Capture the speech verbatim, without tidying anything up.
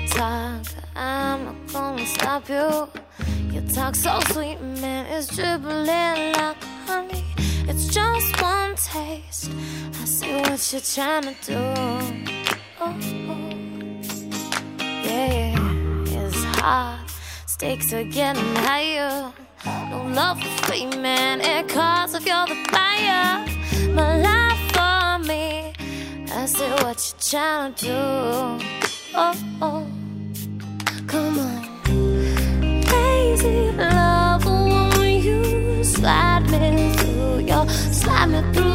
talk, I'm not gonna stop you. You talk so sweet, man, it's dribbling like honey. It's just one taste, I see what you're trying to do. Oh, oh. Yeah, yeah, it's hard, stakes are getting higher. No love for free, man, it costs if you're the buyer. My life for me, I see what you're trying to do. Oh, oh, come on. Lazy love, won't you slide me through your, slide me through